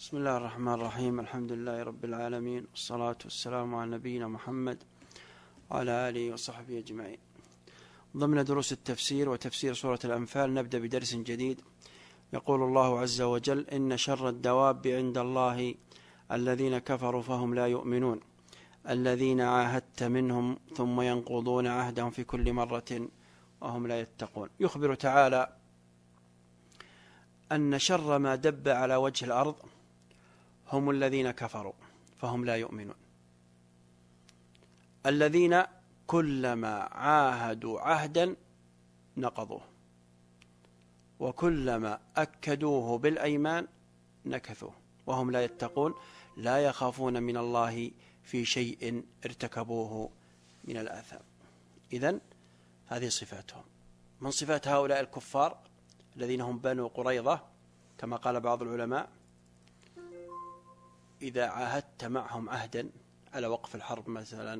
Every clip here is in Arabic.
بسم الله الرحمن الرحيم. الحمد لله رب العالمين، والصلاة والسلام على نبينا محمد وعلى آله وصحبه أجمعين. ضمن دروس التفسير وتفسير سورة الأنفال نبدأ بدرس جديد. يقول الله عز وجل: إن شر الدواب عند الله الذين كفروا فهم لا يؤمنون الذين عاهدت منهم ثم ينقضون عهدهم في كل مرة وهم لا يتقون. يخبر تعالى أن شر ما دب على وجه الأرض هم الذين كفروا فهم لا يؤمنون، الذين كلما عاهدوا عهدا نقضوه، وكلما أكدوه بالأيمان نكثوه، وهم لا يتقون لا يخافون من الله في شيء ارتكبوه من الآثام. إذن هذه صفاتهم. من صفات هؤلاء الكفار الذين هم بنو قريظة كما قال بعض العلماء: إذا عاهدت معهم عهدا على وقف الحرب مثلا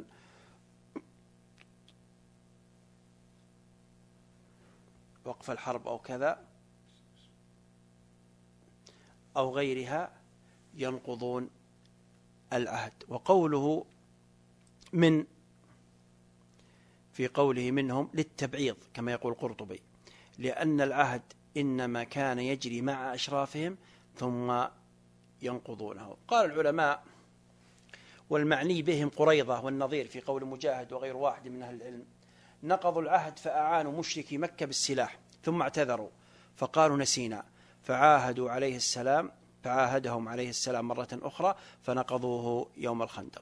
وقف الحرب أو كذا أو غيرها ينقضون العهد. وقوله من في قوله منهم للتبعيض كما يقول القرطبي، لأن العهد إنما كان يجري مع أشرافهم ثم ينقضونه. قال العلماء: والمعني بهم قريظة والنظير في قول مجاهد وغير واحد من أهل العلم، نقضوا العهد فأعانوا مشركي مكة بالسلاح ثم اعتذروا فقالوا نسينا، فعاهدهم عليه السلام مرة أخرى فنقضوه يوم الخندق.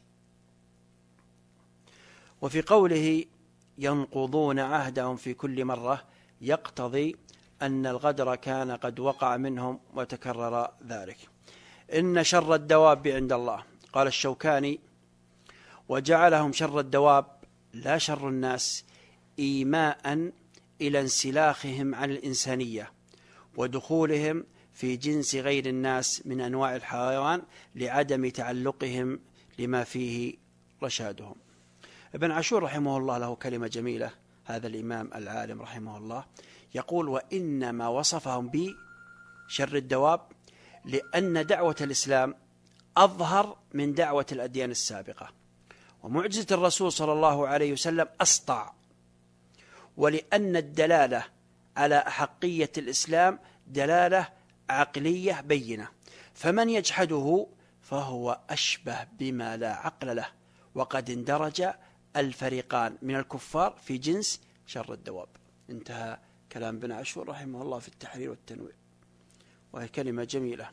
وفي قوله ينقضون عهدهم في كل مرة يقتضي أن الغدر كان قد وقع منهم وتكرر ذلك. إن شر الدواب عند الله، قال الشوكاني: وجعلهم شر الدواب لا شر الناس، إيماء إلى انسلاخهم عن الإنسانية ودخولهم في جنس غير الناس من أنواع الحيوان لعدم تعلقهم لما فيه رشادهم. ابن عاشور رحمه الله له كلمة جميلة، هذا الإمام العالم رحمه الله، يقول: وإنما وصفهم بشر الدواب لأن دعوة الإسلام أظهر من دعوة الأديان السابقة، ومعجزة الرسول صلى الله عليه وسلم أسطع، ولأن الدلالة على أحقية الإسلام دلالة عقلية بينة، فمن يجحده فهو أشبه بما لا عقل له، وقد اندرج الفريقان من الكفار في جنس شر الدواب. انتهى كلام ابن عاشور رحمه الله في التحرير والتنوير، وهي كلمة جميلة.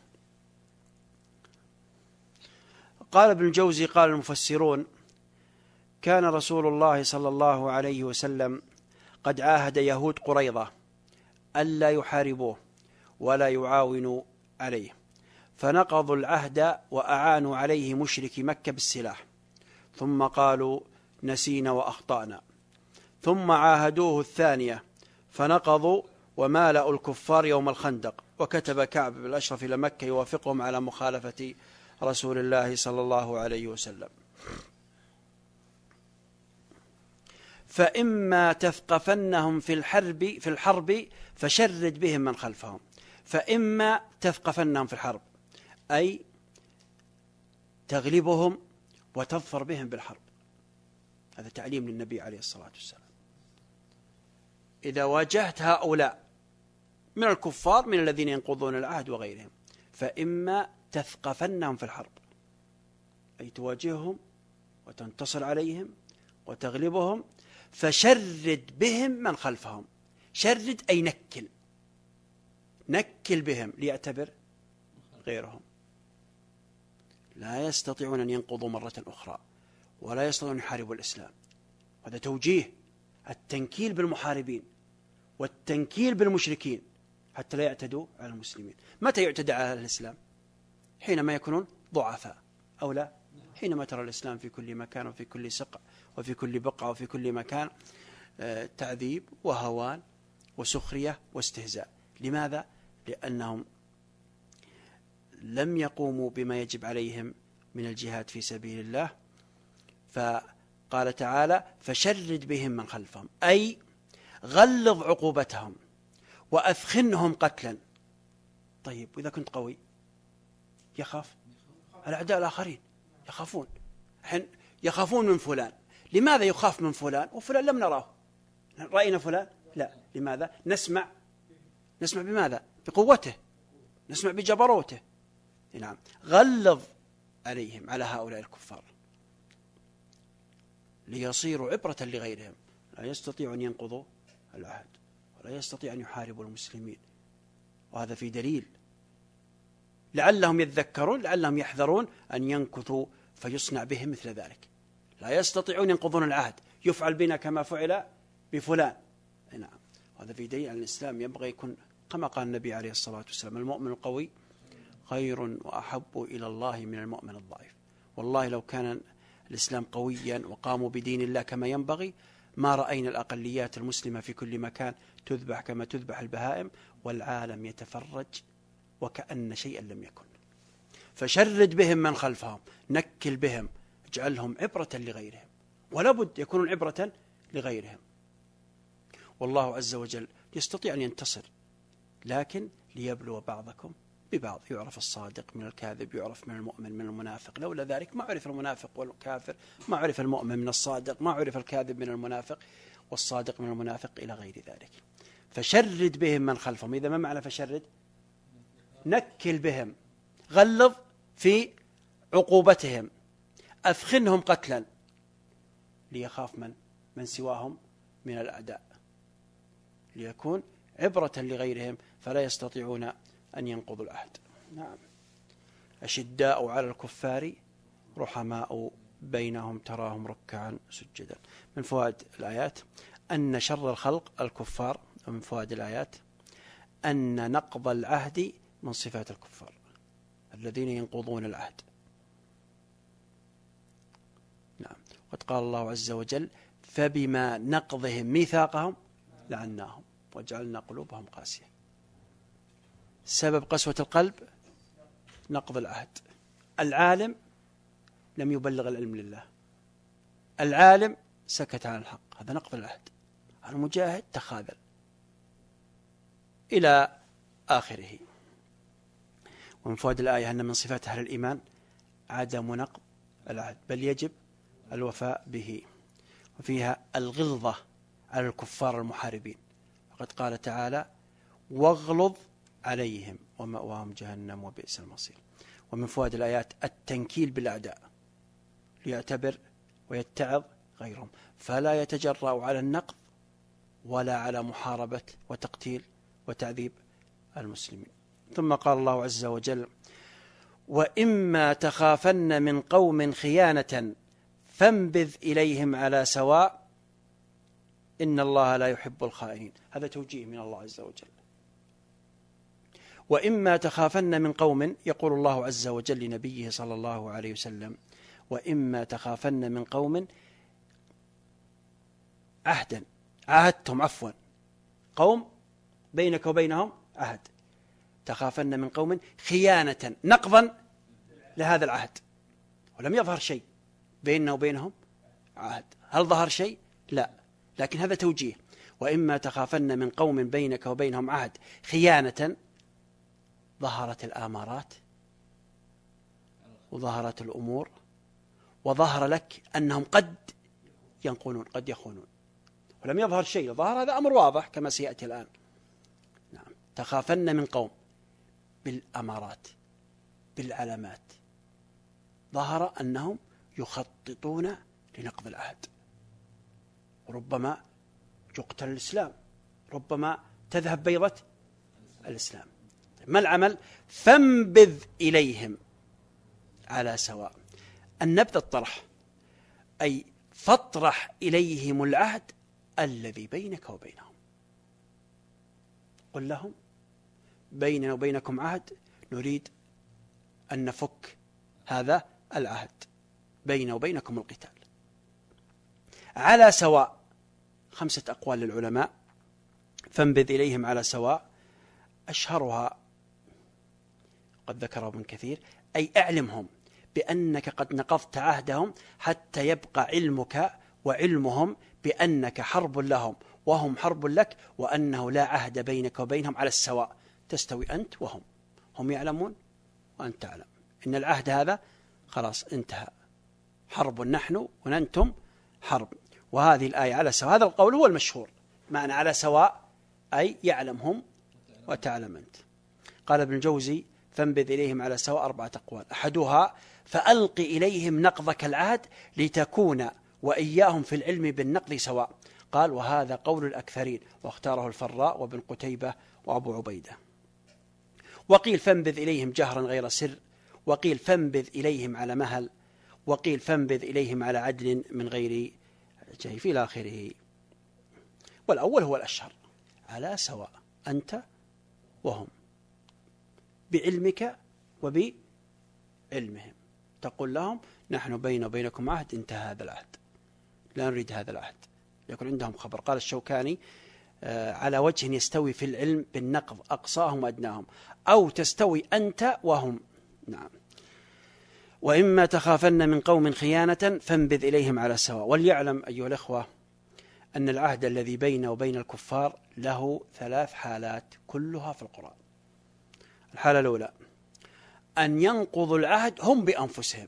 قال ابن الجوزي: قال المفسرون: كان رسول الله صلى الله عليه وسلم قد عاهد يهود قريظة ألا يحاربوه ولا يعاونوا عليه، فنقضوا العهد وأعانوا عليه مشركي مكة بالسلاح، ثم قالوا نسينا وأخطأنا، ثم عاهدوه الثانية فنقضوا ومالأوا الكفار يوم الخندق، وكتب كعب بن الأشرف إلى مكة يوافقهم على مخالفة رسول الله صلى الله عليه وسلم. فإما تثقفنهم في الحرب فشرد بهم من خلفهم. فإما تثقفنهم في الحرب أي تغلبهم وتظفر بهم بالحرب، هذا تعليم للنبي عليه الصلاة والسلام. إذا واجهت هؤلاء من الكفار من الذين ينقضون العهد وغيرهم، فإما تثقفنهم في الحرب أي تواجههم وتنتصر عليهم وتغلبهم، فشرد بهم من خلفهم. شرد أي نكل بهم ليعتبر غيرهم. لا يستطيعون أن ينقضوا مرة أخرى ولا يستطيعون أن يحاربوا الإسلام. هذا توجيه التنكيل بالمحاربين والتنكيل بالمشركين حتى لا يعتدوا على المسلمين. متى يعتدى على الإسلام؟ حينما يكونون ضعفاء أو لا؟ حينما ترى الإسلام في كل مكان وفي كل سقع وفي كل بقعة وفي كل مكان تعذيب وهوان وسخرية واستهزاء. لماذا؟ لأنهم لم يقوموا بما يجب عليهم من الجهاد في سبيل الله. فقال تعالى: فشرد بهم من خلفهم أي غلظ عقوبتهم وأثخنهم قتلا. طيب وإذا كنت قوي يخاف الأعداء الآخرين يخافون من فلان. لماذا يخاف من فلان وفلان لم نراه؟ رأينا فلان؟ لا. لماذا؟ نسمع بماذا؟ بقوته، نسمع بجبروته. نعم. غلظ عليهم، على هؤلاء الكفار، ليصيروا عبرة لغيرهم. لا يستطيعوا أن ينقضوا العهد ولا يستطيع أن يحاربوا المسلمين. وهذا في دليل لعلهم يذكرون، لعلهم يحذرون أن ينكثوا فيصنع بهم مثل ذلك. لا يستطيعون ينقضون العهد، يفعل بنا كما فعل بفلان. نعم. وهذا في دليل أن الإسلام ينبغي يكون كما قال النبي عليه الصلاة والسلام: المؤمن القوي خير وأحب إلى الله من المؤمن الضعيف. والله لو كان الإسلام قويا وقاموا بدين الله كما ينبغي ما رأينا الأقليات المسلمة في كل مكان تذبح كما تذبح البهائم والعالم يتفرج وكأن شيئا لم يكن. فشرد بهم من خلفهم، نكل بهم، اجعلهم عبرة لغيرهم، ولا بد يكونون عبرة لغيرهم. والله عز وجل يستطيع أن ينتصر، لكن ليبلو بعضكم ببعض، يعرف الصادق من الكاذب، يعرف من المؤمن من المنافق. لولا ذلك ما عرف المنافق والكافر، ما عرف المؤمن من الصادق، ما عرف الكاذب من المنافق والصادق من المنافق إلى غير ذلك. فشرد بهم من خلفهم. إذا ما معنى فشرد؟ نكل بهم، غلظ في عقوبتهم، أثخنهم قتلا، ليخاف من سواهم من الأعداء، ليكون عبرة لغيرهم فلا يستطيعون أن ينقضوا العهد. نعم. أشداء على الكفار رحماء بينهم تراهم ركعا سجدا. من فوائد الآيات أن شر الخلق الكفار، ومن فوائد الآيات أن نقض العهد من صفات الكفار الذين ينقضون العهد. نعم. وقد قال الله عز وجل: فبما نقضهم ميثاقهم لعناهم وجعلنا قلوبهم قاسية. سبب قسوة القلب نقض العهد. العالم لم يبلغ العلم لله، العالم سكت عن الحق، هذا نقض العهد. المجاهد تخاذل إلى آخره. ومن فوائد الآية أن من صفات أهل الإيمان عدم نقض العهد، بل يجب الوفاء به. وفيها الغلظة على الكفار المحاربين، وقد قال تعالى: واغلظ عليهم ومأواهم جهنم وبئس المصير. ومن فوائد الآيات التنكيل بالأعداء ليعتبر ويتعظ غيرهم، فلا يتجرأ على النقض ولا على محاربة وتقتيل وتعذيب المسلمين. ثم قال الله عز وجل: وإما تخافن من قوم خيانة فانبذ إليهم على سواء إن الله لا يحب الخائنين. هذا توجيه من الله عز وجل. وإما تخافن من قوم، يقول الله عز وجل لنبيه صلى الله عليه وسلم: وإما تخافن من قوم عهدا، عاهدتم، عفوا، قوم بينك وبينهم عهد، تخافن من قوم خيانة، نقضا لهذا العهد، ولم يظهر شيء بيننا وبينهم عهد. هل ظهر شيء؟ لا، لكن هذا توجيه. وإما تخافن من قوم بينك وبينهم عهد خيانة، ظهرت الآمارات وظهرت الأمور وظهر لك أنهم قد ينقلون قد يخونون، ولم يظهر شيء، ظهر هذا أمر واضح كما سيأتي الآن. نعم. تخافن من قوم بالأمارات بالعلامات، ظهر أنهم يخططون لنقض العهد، ربما يقتل الإسلام، ربما تذهب بيضة الإسلام. ما العمل؟ فانبذ إليهم على سواء. النبذ الطرح، أي فاطرح إليهم العهد الذي بينك وبينهم. قل لهم: بيننا وبينكم عهد، نريد أن نفك هذا العهد، بيننا وبينكم القتال على سواء. 5 أقوال للعلماء: فانبذ إليهم على سواء، أشهرها قد ذكره ابن كثير، أي أعلمهم بأنك قد نقضت عهدهم حتى يبقى علمك وعلمهم بأنك حرب لهم وهم حرب لك، وأنه لا عهد بينك وبينهم على السواء، تستوي أنت وهم، هم يعلمون وأنت تعلم. إن العهد هذا خلاص انتهى، حرب نحن وننتم حرب. وهذه الآية على سواء، هذا القول هو المشهور، معنى على سواء أي يعلمهم وتعلم أنت. قال ابن الجوزي فانبذ إليهم على سواء 4 أقوال، أحدها فألق إليهم نقضك العهد لتكون وإياهم في العلم بالنقض سواء. قال وهذا قول الأكثرين، واختاره الفراء وابن قتيبة وأبو عبيدة. وقيل فانبذ إليهم جهرا غير سر، وقيل فانبذ إليهم على مهل، وقيل فانبذ إليهم على عدل من غير جيف إلى آخره. والأول هو الأشهر، على سواء أنت وهم بعلمك وبعلمهم، تقول لهم نحن بيننا وبينكم عهد، انتهى هذا العهد، لا نريد هذا العهد، يكون عندهم خبر. قال الشوكاني على وجه يستوي في العلم بالنقض أقصاهم وأدناهم، أو تستوي أنت وهم. نعم. وإما تخافن من قوم خيانة فانبذ إليهم على سواء. وليعلم أيها الأخوة أن العهد الذي بينه وبين الكفار له 3 حالات كلها في القرآن. الحالة الأولى أن ينقضوا العهد هم بأنفسهم،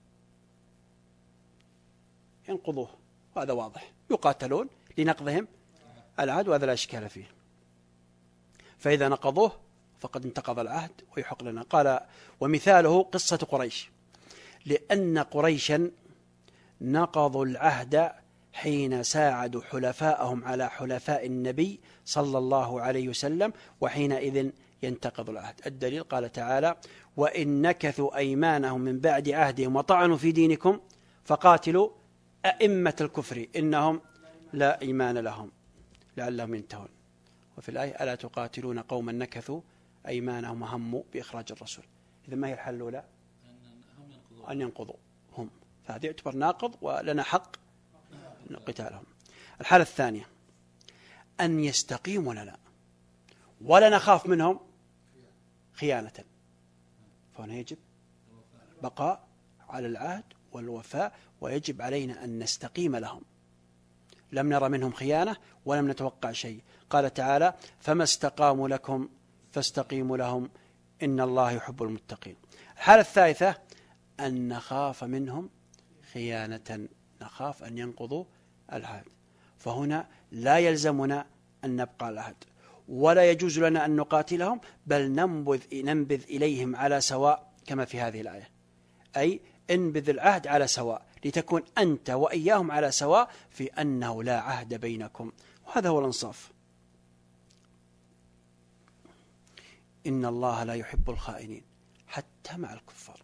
ينقضوه، هذا واضح، يقاتلون لنقضهم العهد، وهذا لا إشكال فيه. فإذا نقضوه فقد انتقض العهد ويحق لنا. قال ومثاله قصة قريش، لأن قريشا نقضوا العهد حين ساعدوا حلفاءهم على حلفاء النبي صلى الله عليه وسلم، وحينئذ ينتقض العهد. الدليل قال تعالى وإن نكثوا أيمانهم من بعد عهدهم وطعنوا في دينكم فقاتلوا أئمة الكفر إنهم لا إيمان لهم لعلهم ينتهون. وفي الآية ألا تقاتلون قوما نكثوا أيمانهم وهموا بإخراج الرسول. إذا ما هي الحل الأولى؟ أن ينقضوا هم، فهذا يعتبر ناقض ولنا حق قتالهم. الحالة الثانية أن يستقيموا لنا ولا نخاف منهم خيانة، فهنا يجب بقاء على العهد والوفاء، ويجب علينا أن نستقيم لهم، لم نرى منهم خيانة ولم نتوقع شيء. قال تعالى فما استقاموا لكم فاستقيموا لهم إن الله يحب المتقين. الحالة الثالثة أن نخاف منهم خيانة، نخاف أن ينقضوا العهد، فهنا لا يلزمنا أن نبقى العهد ولا يجوز لنا أن نقاتلهم، بل ننبذ إليهم على سواء كما في هذه الآية، أي انبذ العهد على سواء لتكون أنت وإياهم على سواء في أنه لا عهد بينكم، وهذا هو الإنصاف. إن الله لا يحب الخائنين حتى مع الكفار.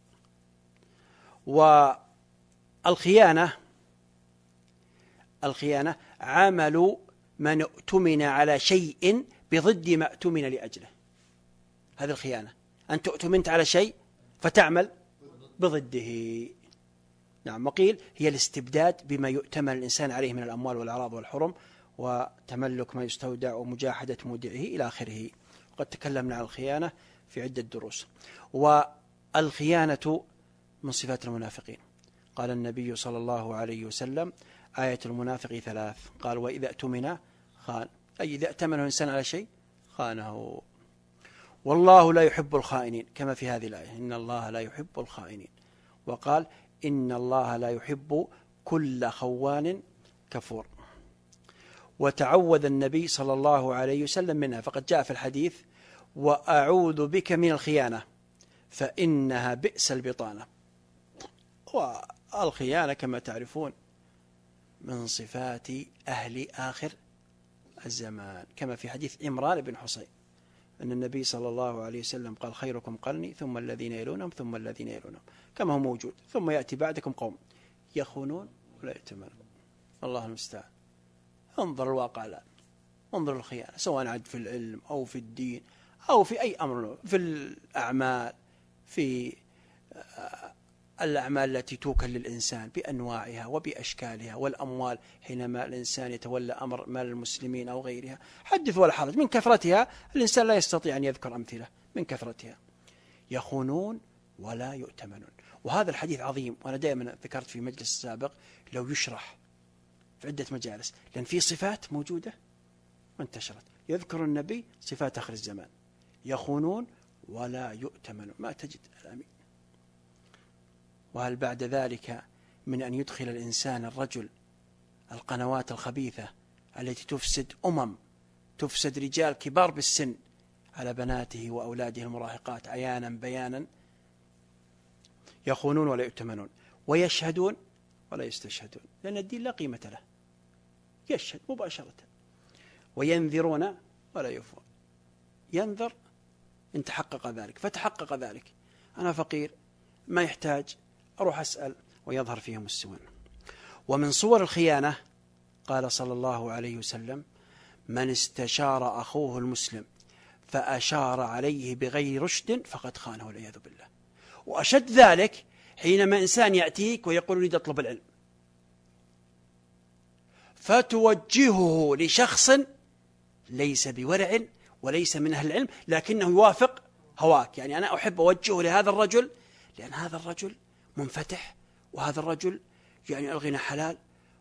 والخيانة عمل من اؤتمن على شيء بضد ما اؤتمن لأجله، هذه الخيانة، أنت اؤتمنت على شيء فتعمل بضده. نعم. وقيل هي الاستبداد بما يؤتمن الإنسان عليه من الأموال والأعراض والحرم وتملك ما يستودع ومجاحدة مودعه إلى آخره. وقد تكلمنا عن الخيانة في عدة دروس. والخيانة من صفات المنافقين. قال النبي صلى الله عليه وسلم آية المنافق 3، قال وإذا اؤتمن خان، أي إذا ائتمن الإنسان على شيء خانه. والله لا يحب الخائنين كما في هذه الآية إن الله لا يحب الخائنين. وقال إن الله لا يحب كل خوان كفور. وتعوذ النبي صلى الله عليه وسلم منها، فقد جاء في الحديث وأعوذ بك من الخيانة فإنها بئس البطانة. والخيانة كما تعرفون من صفات أهل آخر الزمان، كما في حديث عمران بن حصين أن النبي صلى الله عليه وسلم قال خيركم قرني ثم الذين يلونهم ثم الذين يلونهم، كما هو موجود، ثم يأتي بعدكم قوم يخونون ولا يأتمنون. الله المستعان. انظر الواقع الآن، انظر الخيانة سواء عاد في العلم أو في الدين أو في أي أمر، في الأعمال، في الأعمال التي توكل للإنسان بأنواعها وبأشكالها، والأموال حينما الإنسان يتولى أمر مال المسلمين أو غيرها، حدث ولا حرج، من كثرتها الإنسان لا يستطيع أن يذكر أمثلة من كثرتها. يخونون ولا يؤتمنون. وهذا الحديث عظيم، وأنا دائما ذكرت في مجلس سابق لو يشرح في عدة مجالس، لأن في صفات موجودة وانتشرت. يذكر النبي صفات آخر الزمان، يخونون ولا يؤتمنون، ما تجد الأمين وهل بعد ذلك من أن يدخل الإنسان الرجل القنوات الخبيثة التي تفسد تفسد رجال كبار بالسن على بناته وأولاده المراهقات عيانا بيانا، يخونون ولا يؤتمنون، ويشهدون ولا يستشهدون، لأن الدين لا قيمة له، يشهد مباشرة، وينذرون ولا يوفون، ينذر إن تحقق ذلك، فتحقق ذلك، أنا فقير ما يحتاج أروح أسأل، ويظهر فيهم السوء. ومن صور الخيانة قال صلى الله عليه وسلم: من استشار أخوه المسلم فأشار عليه بغير رشد فقد خانه والعياذ بالله. وأشد ذلك حينما إنسان يأتيك ويقول أريد أطلب العلم، فتوجهه لشخص ليس بورع وليس من أهل العلم لكنه يوافق هواك، يعني أنا أحب أوجهه لهذا الرجل لأن هذا الرجل منفتح، وهذا الرجل يعني الغنى حلال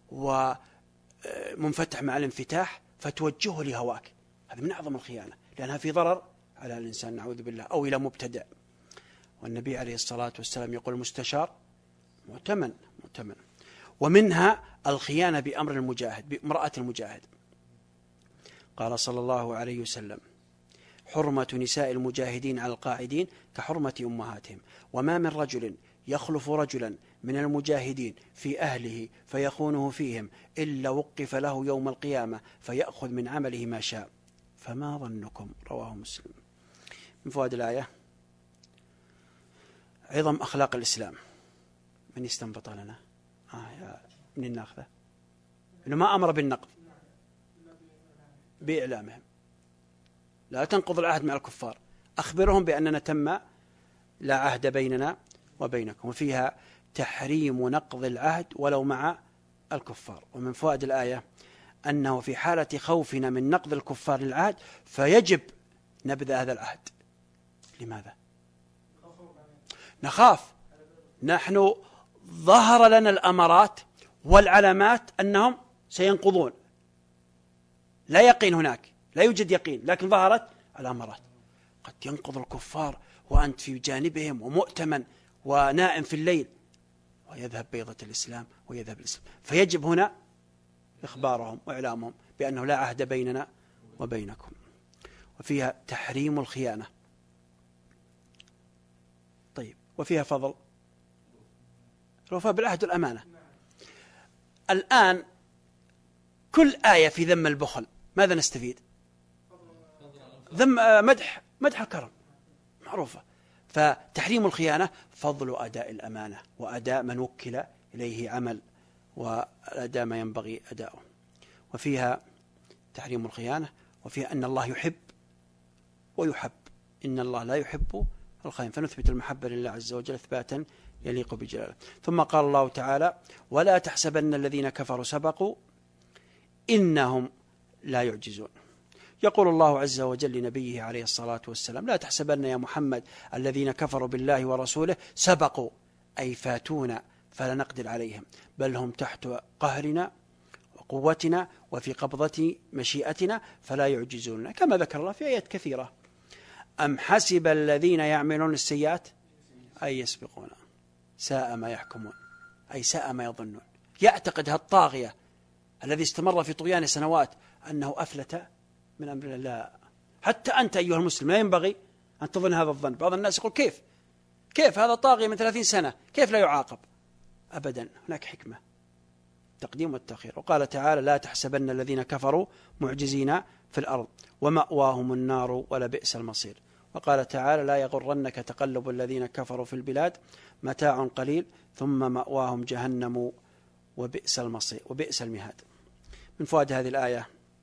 ومنفتح مع الانفتاح، فتوجهه لهواك. هذا من أعظم الخيانة لأنها في ضرر على الإنسان نعوذ بالله، أو إلى مبتدع. والنبي عليه الصلاة والسلام يقول: المستشار مؤتمن. ومنها الخيانة بأمر المجاهد، بامرأة المجاهد. قال صلى الله عليه وسلم: حرمة نساء المجاهدين على القاعدين كحرمة أمهاتهم، وما من رجل يخلف رجلا من المجاهدين في أهله فيخونه فيهم إلا وقف له يوم القيامة فيأخذ من عمله ما شاء، فما ظنكم؟ رواه مسلم. من فوائد الآية عظم أخلاق الإسلام. من يستنبط لنا؟ من الناخذة إنه ما أمر بالنقض بإعلامهم، لا تنقض العهد مع الكفار، أخبرهم بأننا تم لا عهد بيننا وبينكم. وفيها تحريم نقض العهد ولو مع الكفار. ومن فوائد الآية أنه في حالة خوفنا من نقض الكفار للعهد فيجب نبذ هذا العهد. لماذا؟ نخاف، نحن ظهر لنا الأمارات والعلامات أنهم سينقضون، لا يقين هناك، لا يوجد يقين، لكن ظهرت الأمارات. قد ينقض الكفار وأنت في جانبهم ومؤتمن ونائم في الليل، ويذهب بيضة الإسلام ويذهب الإسلام. فيجب هنا إخبارهم وإعلامهم بأنه لا عهد بيننا وبينكم. وفيها تحريم الخيانة. طيب، وفيها فضل الوفاء بالعهد والأمانة. الآن كل آية في ذم البخل ماذا نستفيد؟ ذم مدح الكرم معروفة. فتحريم الخيانة فضل أداء الأمانة وأداء من وكل إليه عمل وأداء ما ينبغي أداؤه. وفيها تحريم الخيانة، وفيها أن الله يحب ويحب، إن الله لا يحب الخائن، فنثبت المحبة لله عز وجل إثباتا يليق بجلاله. ثم قال الله تعالى: ولا تحسبن الذين كفروا سبقوا إنهم لا يعجزون. يقول الله عز وجل لنبيه عليه الصلاة والسلام: لا تحسبن يا محمد الذين كفروا بالله ورسوله سبقوا، أي فاتونا فلا نقدر عليهم، بل هم تحت قهرنا وقوتنا وفي قبضة مشيئتنا فلا يعجزون، كما ذكر الله في آيات كثيرة. أم حسب الذين يعملون السيئات أن يسبقونا ساء ما يحكمون، أي ساء ما يظنون. يعتقد هالطاغية الذي استمر في طغيان سنوات أنه أفلت من أمر الله. حتى أنت أيها المسلم لا ينبغي أن تظن هذا الظن. بعض الناس يقول كيف هذا طاغية من 30 سنة كيف لا يعاقب؟ أبدا، هناك حكمة، تقديم والتأخير. وقال تعالى: لا تحسبن الذين كفروا معجزين في الأرض ومأواهم النار ولبئس المصير. وقال تعالى: لا يغرنك تقلب الذين كفروا في البلاد متاع قليل ثم مأواهم جهنم وبئس المصير وبئس المهاد. من فوائد هذه الآية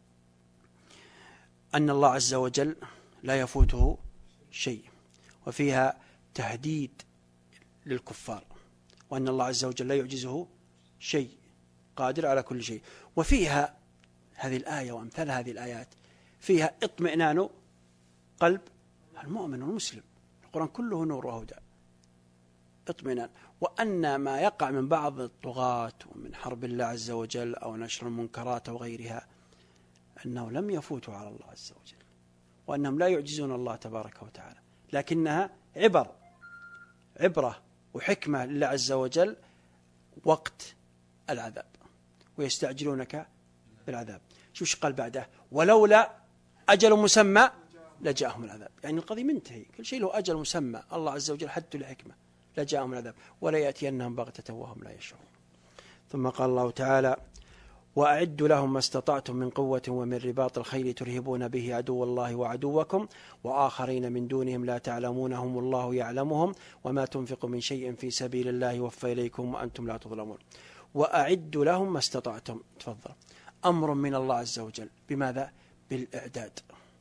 أن الله عز وجل لا يفوته شيء، وفيها تهديد للكفار، وأن الله عز وجل لا يعجزه شيء، قادر على كل شيء. وفيها هذه الآية وأمثال هذه الآيات فيها اطمئنان قلب المؤمن والمسلم. القرآن كله نور وهدى، اطمئنان. وأن ما يقع من بعض الطغاة ومن حرب الله عز وجل أو نشر المنكرات أو غيرها أنه لم يفوتوا على الله عز وجل، وأنهم لا يعجزون الله تبارك وتعالى، لكنها عبرة وحكمة لله عز وجل وقت العذاب، ويستعجلونك بالعذاب. شوش قال بعده؟ ولولا أجل مسمى لجاءهم العذاب. يعني القضية منتهي، كل شيء له أجل مسمى، الله عز وجل حدد لحكمة، لجاءهم العذاب ولا يأتينهم بغتة وهم لا يشعرون. ثم قال الله تعالى: وأعدوا لهم ما استطعتم من قوة ومن رباط الخيل ترهبون به عدو الله وعدوكم وآخرين من دونهم لا تعلمونهم الله يعلمهم وما تنفقوا من شيء في سبيل الله يوفى إليكم وأنتم لا تظلمون. وأعدوا لهم ما استطعتم، تفضل، أمر من الله عز وجل بماذا؟ بالإعداد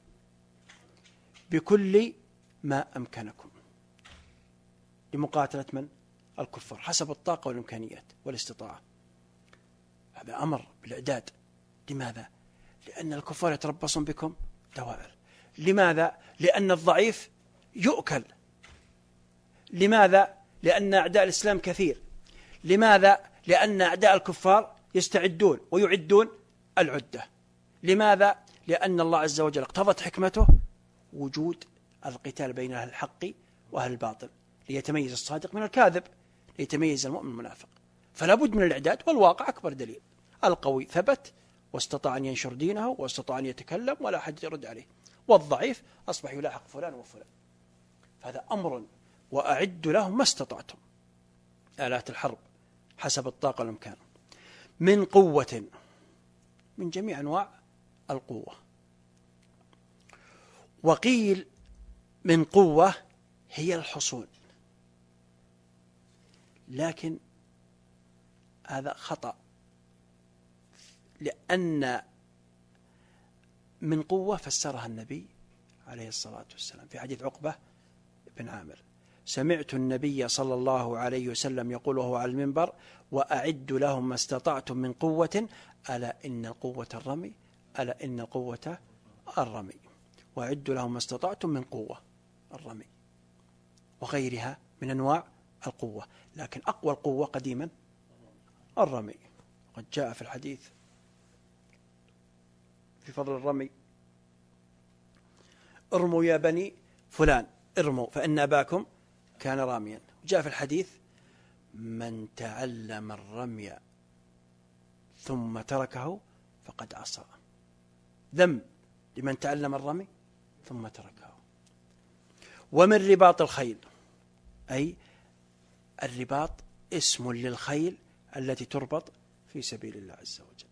بكل ما أمكنكم لمقاتلة من؟ الكفار، حسب الطاقة والإمكانيات والاستطاعة. هذا أمر بالإعداد. لماذا؟ لأن الكفار يتربصون بكم دوائر. لماذا؟ لأن الضعيف يؤكل. لماذا؟ لأن أعداء الإسلام كثير. لماذا؟ لأن أعداء الكفار يستعدون ويعدون العدة. لماذا؟ لأن الله عز وجل اقتضت حكمته وجود القتال بين أهل الحق وأهل الباطل ليتميز الصادق من الكاذب، ليتميز المؤمن من المنافق. فلا بد من الإعداد، والواقع أكبر دليل. القوي ثبت واستطاع أن ينشر دينه واستطاع أن يتكلم ولا أحد يرد عليه، والضعيف أصبح يلاحق فلان وفلان. هذا أمر. وأعدوا لهم ما استطعتم، آلات الحرب حسب الطاقة والإمكان، من قوة، من جميع أنواع القوة. وقيل من قوة هي الحصون، لكن هذا خطأ، لأن من قوة فسرها النبي عليه الصلاة والسلام في حديث عقبة بن عامر: سمعت النبي صلى الله عليه وسلم يقول وهو على المنبر: وأعدوا لهم ما استطعتم من قوة ألا إن القوة الرمي، ألا إن القوة الرمي. وأعدوا لهم ما استطعتم من قوة الرمي وغيرها من أنواع القوة، لكن أقوى القوة قديما الرمي. قد جاء في الحديث في فضل الرمي: ارموا يا بني فلان، ارموا فإن أباكم كان راميا. جاء في الحديث: من تعلم الرمي ثم تركه فقد عصى. ذم لمن تعلم الرمي ثم تركه. ومن رباط الخيل، أي الرباط اسم للخيل التي تربط في سبيل الله عز وجل.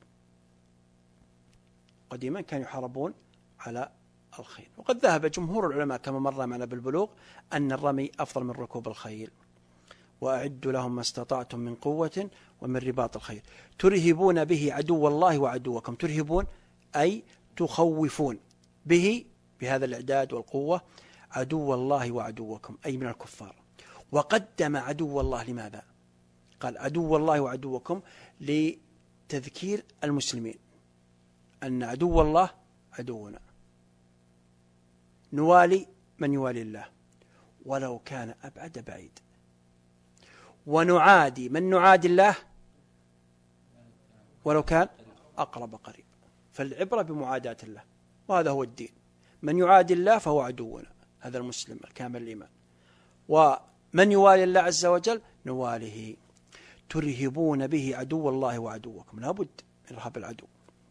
قديما كانوا يحاربون على الخيل، وقد ذهب جمهور العلماء كما مر معنا بالبلوغ أن الرمي أفضل من ركوب الخيل. وأعدوا لهم ما استطعتم من قوة ومن رباط الخيل ترهبون به عدو الله وعدوكم. ترهبون أي تخوفون به، بهذا الإعداد والقوة، عدو الله وعدوكم أي من الكفار. وقدم عدو الله لماذا؟ قال عدو الله وعدوكم لتذكير المسلمين أن عدو الله عدونا، نوالي من يوالي الله ولو كان أبعد بعيد، ونعادي من نعادي الله ولو كان أقرب قريب. فالعبرة بمعاداة الله، وهذا هو الدين. من يعادي الله فهو عدونا، هذا المسلم الكامل الإيمان. ومن يوالي الله عز وجل نواله. ترهبون به عدو الله وعدوكم، لابد من رهب العدو،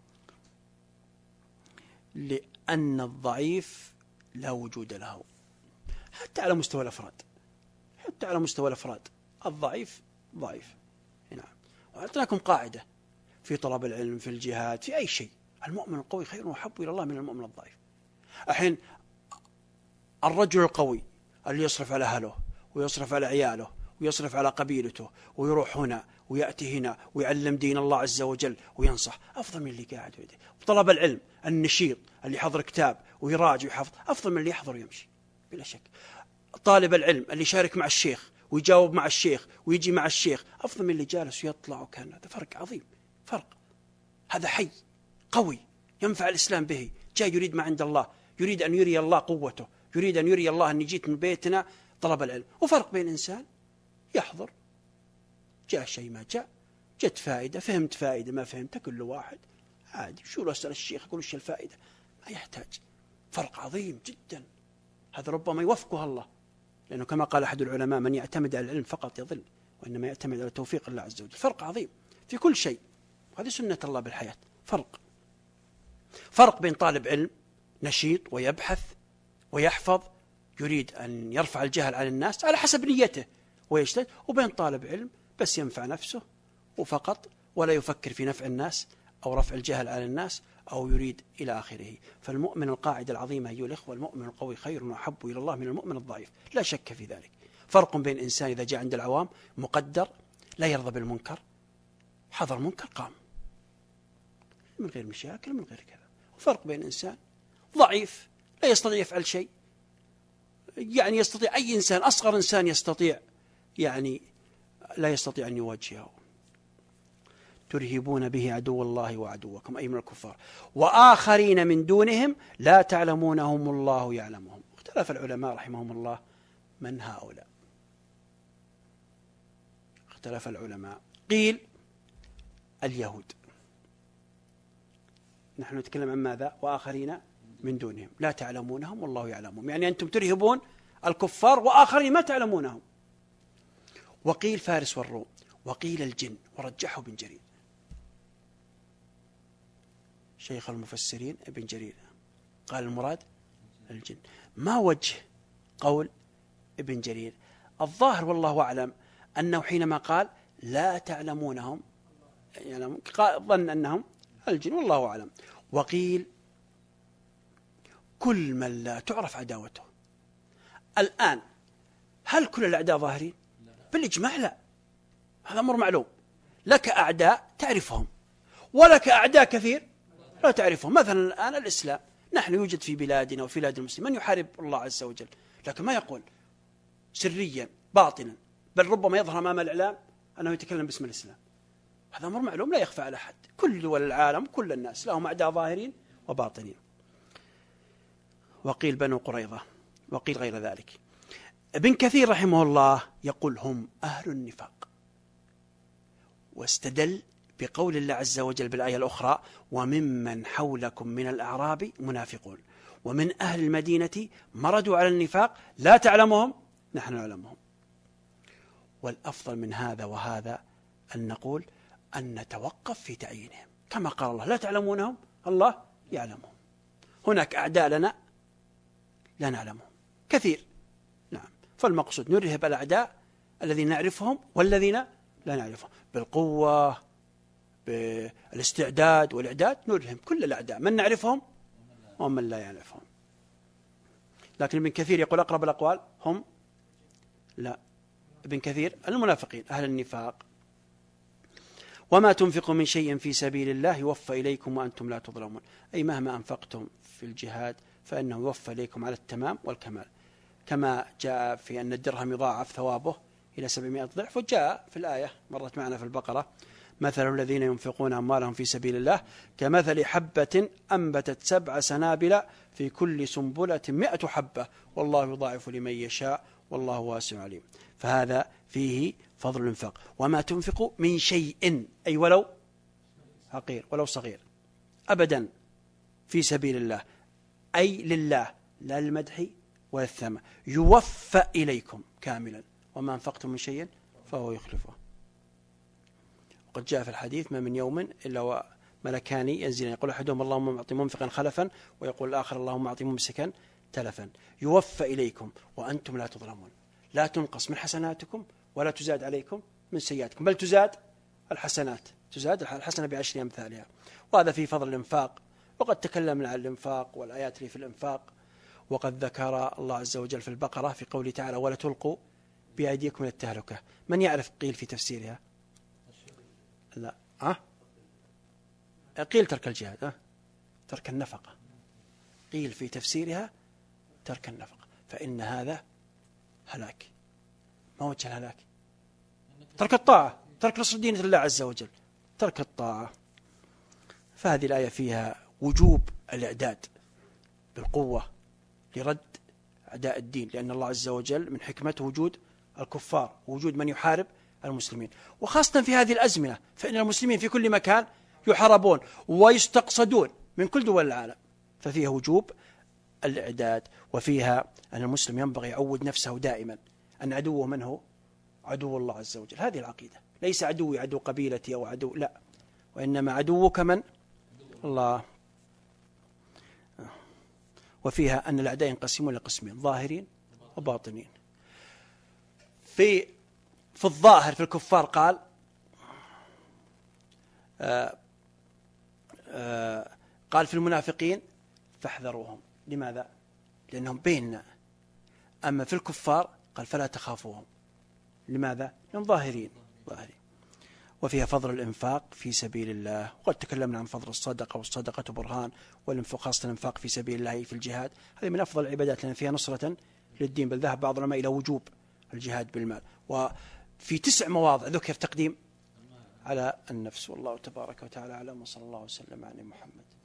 لأن الضعيف لا وجود له حتى على مستوى الأفراد. حتى على مستوى الأفراد الضعيف ضعيف. نعم. وأعطيناكم قاعدة في طلب العلم، في الجهاد، في أي شيء: المؤمن القوي خير وأحب إلى الله من المؤمن الضعيف. الحين الرجل القوي اللي يصرف على أهله ويصرف على عياله ويصرف على قبيلته ويروح هنا ويأتي هنا ويعلم دين الله عز وجل وينصح، أفضل من اللي قاعد ويده. وطلب العلم النشيط اللي يحضر كتاب ويراجع ويحفظ أفضل من اللي يحضر ويمشي بلا شك. طالب العلم اللي يشارك مع الشيخ ويجاوب مع الشيخ ويجي مع الشيخ أفضل من اللي جالس ويطلع وكان. هذا فرق عظيم، فرق. هذا حي قوي ينفع الإسلام به، جاي يريد ما عند الله، يريد أن يري الله قوته، يريد أن يري الله أني جيت من بيتنا طلب العلم. وفرق بين إنسان يحضر، جاء شيء ما جاء، جت فائدة، فهمت فائدة، ما فهمت كل واحد عادي، شو لو أسأل الشيخ يقول وش الفائدة، ما يحتاج. فرق عظيم جدا. هذا ربما يوفقه الله لأنه كما قال أحد العلماء: من يعتمد على العلم فقط يضل، وإنما يعتمد على توفيق الله عز وجل. فرق عظيم في كل شيء، وهذه سنة الله بالحياة. فرق بين طالب علم نشيط ويبحث ويحفظ يريد أن يرفع الجهل عن الناس على حسب نيته ويجتهد، وبين طالب علم بس ينفع نفسه وفقط، ولا يفكر في نفع الناس أو رفع الجهل عن الناس أو يريد إلى آخره. فالمؤمن، القاعدة العظيمة أيها الإخوة: المؤمن القوي خير وأحب إلى الله من المؤمن الضعيف، لا شك في ذلك. فرق بين إنسان إذا جاء عند العوام مقدر لا يرضى بالمنكر، حضر منكر قام من غير مشاكل من غير كذا، وفرق بين إنسان ضعيف لا يستطيع يفعل شيء، يعني يستطيع أي إنسان، أصغر إنسان يستطيع، يعني لا يستطيع أن يواجهه. ترهبون به عدو الله وعدوكم، أي من الكفار، وآخرين من دونهم لا تعلمونهم الله يعلمهم. اختلف العلماء رحمهم الله من هؤلاء. اختلف العلماء، قيل اليهود. نحن نتكلم عن ماذا؟ وآخرين من دونهم لا تعلمونهم والله يعلمهم، يعني أنتم ترهبون الكفار وآخرين ما تعلمونهم. وقيل فارس والروم، وقيل الجن، ورجحه ابن جرير شيخ المفسرين. ابن جرير قال المراد الجن. ما وجه قول ابن جرير؟ الظاهر والله أعلم أنه حينما قال لا تعلمونهم يعني ظن أنهم الجن، والله أعلم. وقيل كل من لا تعرف عداوته. الآن هل كل الأعداء ظاهرين؟ بالإجماع لا، هذا أمر معلوم. لك أعداء تعرفهم، ولك أعداء كثير لا تعرفهم. مثلا الآن الإسلام، نحن يوجد في بلادنا وفي بلاد المسلمين من يحارب الله عز وجل، لكن ما يقول سريا باطنا، بل ربما يظهر أمام الإعلام أنه يتكلم باسم الإسلام. هذا أمر معلوم لا يخفى على أحد. كل دول العالم، كل الناس لهم أعداء ظاهرين وباطنين. وقيل بنو قريظة، وقيل غير ذلك. ابن كثير رحمه الله يقول هم أهل النفاق، واستدل بقول الله عز وجل بالآية الأخرى: وممن حولكم من الأعراب منافقون ومن أهل المدينة مردوا على النفاق لا تعلمهم نحن نعلمهم. والأفضل من هذا وهذا أن نقول أن نتوقف في تعيينهم، كما قال الله: لا تعلمونهم الله يعلمهم. هناك أعداء لنا لا نعلمهم كثير، نعم. فالمقصود نرهب الأعداء الذين نعرفهم والذين لا نعرفهم، بالقوة، بالاستعداد والإعداد، نرهم كل الأعداء، من نعرفهم ومن لا يعرفهم. لكن ابن كثير يقول أقرب الأقوال هم لا، ابن كثير المنافقين أهل النفاق. وما تنفقوا من شيء في سبيل الله يوفى إليكم وأنتم لا تظلمون، أي مهما أنفقتم في الجهاد فإنه يوفى إليكم على التمام والكمال، كما جاء في أن الدرهم يضاعف ثوابه إلى 700 ضعف. وجاء في الآية مرت معنا في البقرة: مثل الذين ينفقون أموالهم في سبيل الله كمثل حبة أنبتت 7 سنابل في كل سنبلة 100 حبة والله يضاعف لمن يشاء والله واسع عليم. فهذا فيه فضل الانفاق. وما تنفقوا من شيء، أي ولو حقير ولو صغير، أبدا في سبيل الله، أي لله، لا للمدح ولا الثمن، يوفى إليكم كاملا، وما أنفقتم من شيء فهو يخلفه. وقد جاء في الحديث: ما من يوم إلا ملكان ينزلان، يقول أحدهم اللهم أعط منفقا خلفا، ويقول الآخر اللهم أعط ممسكا تلفا. يوفى إليكم وأنتم لا تظلمون، لا تنقص من حسناتكم ولا تزاد عليكم من سيئاتكم، بل تزاد الحسنات، تزاد الحسنة ب10 أمثالها. وهذا في فضل الإنفاق. وقد تكلمنا عن الإنفاق والآيات اللي في الإنفاق. وقد ذكر الله عز وجل في البقرة في قوله تعالى: ولا تلقوا بأيديكم إلى التهلكة. من يعرف قيل في تفسيرها؟ لا، قيل ترك الجهاد، ترك النفقة. قيل في تفسيرها ترك النفقة، فإن هذا هلاك. ما وجه الهلاك؟ ترك الطاعة، ترك نصر دين الله عز وجل، ترك الطاعة. فهذه الآية فيها وجوب الإعداد بالقوة لرد أعداء الدين، لأن الله عز وجل من حكمته وجود الكفار، وجود من يحارب المسلمين، وخاصة في هذه الأزمنة، فإن المسلمين في كل مكان يحاربون ويستقصدون من كل دول العالم، ففيها وجوب الإعداد. وفيها أن المسلم ينبغي يعود نفسه دائما أن عدوه من هو؟ عدو الله عز وجل. هذه العقيدة، ليس عدوي عدو قبيلتي أو عدو، لا، وإنما عدوك من؟ الله. وفيها أن الأعداء ينقسمون لقسمين، ظاهرين وباطنين. في الظاهر في الكفار قال قال في المنافقين فاحذروهم. لماذا؟ لأنهم بيننا. أما في الكفار قال فلا تخافوهم. لماذا؟ لأنهم ظاهرين. وفيها فضل الإنفاق في سبيل الله، وقد تكلمنا عن فضل الصدقة، والصدقة برهان، والإنفاق خاصة الإنفاق في سبيل الله في الجهاد، هذه من أفضل العبادات لأن فيها نصرة للدين، بل ذهب بعض العلماء إلى وجوب الجهاد بالمال. وفي 9 مواضع ذكر تقديم على النفس. والله تبارك وتعالى أعلم، وصلى الله وسلم على محمد.